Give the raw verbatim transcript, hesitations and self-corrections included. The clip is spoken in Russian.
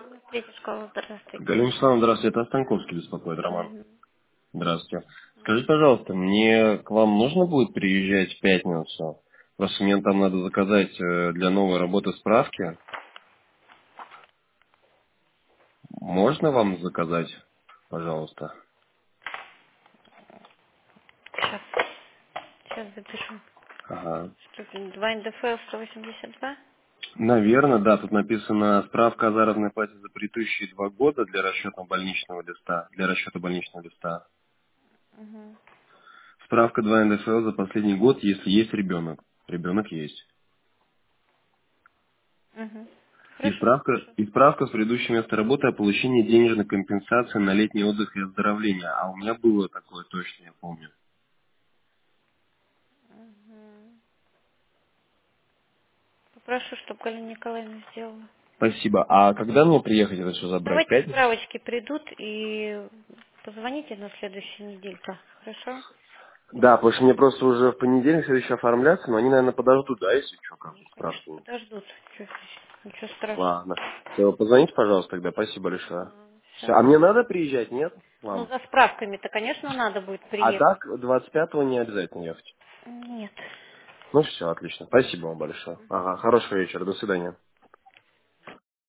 Третья школа, здравствуйте. Галина Александровна, здравствуйте. Это Станковский беспокоит, Роман. Мгм. Здравствуйте. Скажите, пожалуйста, мне к вам нужно будет приезжать в пятницу? Просто мне там надо заказать э, для новой работы справки. Можно вам заказать, пожалуйста? Сейчас, сейчас запишу. Ага. Что это, два эн дэ эф сто восемьдесят два? Наверное, да. Тут написано справка о заработной плате за предыдущие два года для расчета больничного листа. Для расчета больничного листа. Угу. Справка два эн дэ эф за последний год, если есть ребенок. Ребенок есть. Угу. И Хорошо, справка, запишу. и справка с предыдущего места работы о получении денежной компенсации на летний отдых и оздоровление. А у меня было такое точно, я помню. Угу. Попрошу, чтобы Галина Николаевна сделала. Спасибо. А когда мне приехать это все забрать? В Давайте пятницу? справочки придут и позвоните на следующей неделька. Хорошо? Да, потому что мне просто уже в понедельник следующий оформляться, но они, наверное, подождут, да, если что, как бы, Они, конечно, справку. подождут. Чё- Ничего страшного. Ладно. Все, позвоните, пожалуйста, тогда. Спасибо большое. Все. А Все. мне надо приезжать, нет? Ну, Вам? за справками-то, конечно, надо будет А приехать. так, двадцать пятого не обязательно ехать. Нет. Ну все, отлично. Спасибо вам большое. Ага, хорошего вечера. До свидания.